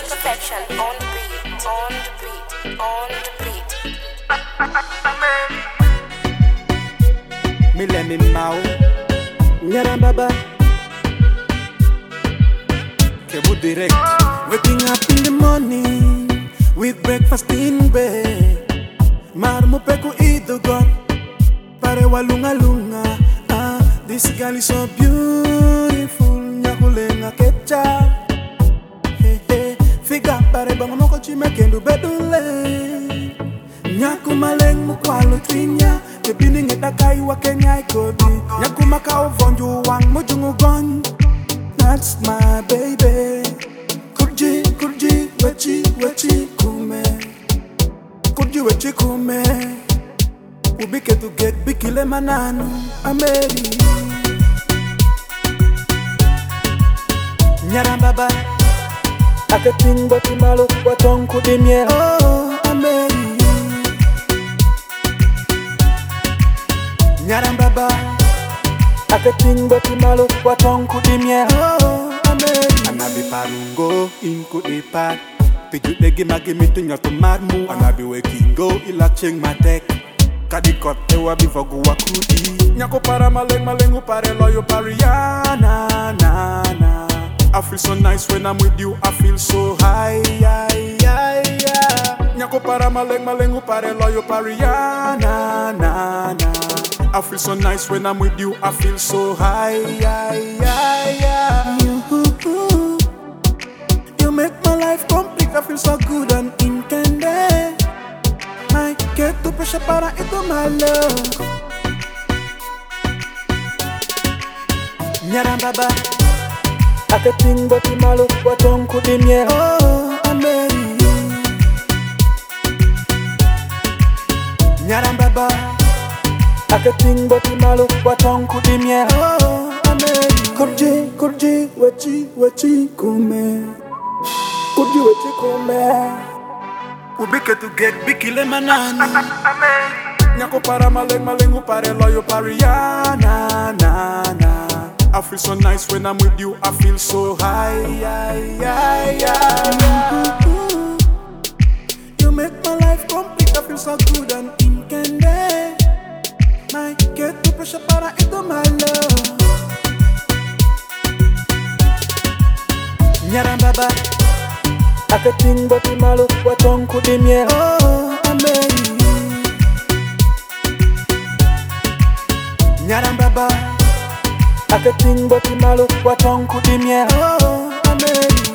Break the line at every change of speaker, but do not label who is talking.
perfection on the beat, on the beat, on the beat.
Milemi Mao Nyarambaba Kebu direct. Waking up in the morning with breakfast in bed. Marmo peku idugot pare walunga lunga. This girl is so beautiful. Nyakulenga kecha. Hey hey, figa pare bango moko chime kendu bedule. Nyaku maleng mukwalo twinya. Kebini ngeta kai wa Kenya ikodi. Nyaku makao vonju wang mujungu gon. That's my baby. Kurji, kurji, wechi, wechi kume. Kurji, wechi kume. Ubike to get bikile mananu. Ameri. Nyarambaba. Akating bati malo watong kudimye. Oh, Ameri. Nyarambaba. Akating bati malo watong kudimye. Oh, Ameri. Anabi parungo inko ipat. Piju degi magi mitu nyoto marmu. Anabi wekingo ilacheng matek. Kadikot ewa bivogu wakudi. Nyako para malengu pare loyo pariana na na. I feel so nice when I'm with you. I feel so high. Nyako para malengu pare loyo pariana na na. I feel so nice when I'm with you. I feel so high. You make my life complete. I feel so good and intended. I get to pressure para ito my love. Nyarambaba. Akating bati malo watong kudimye. Oh, Ameri. Nyarambaba. Akating bati malo watong kudimye. Oh, Ameri. Kurji, kurji, wechi, wechi kume. Kurji, wechi kume. Ubike to get bikile mananu. Nyako para malengu pare loyo pariana na na. I feel so nice when I'm with you. I feel so high. You make my life complete. I feel so good and intended. My get to pressure para ito my love. Nyarambaba. Akating bati malo watong kudimye. Oh, Ameri. Nyarambaba. Akating bati malo watong kudimye. Oh, Ameri.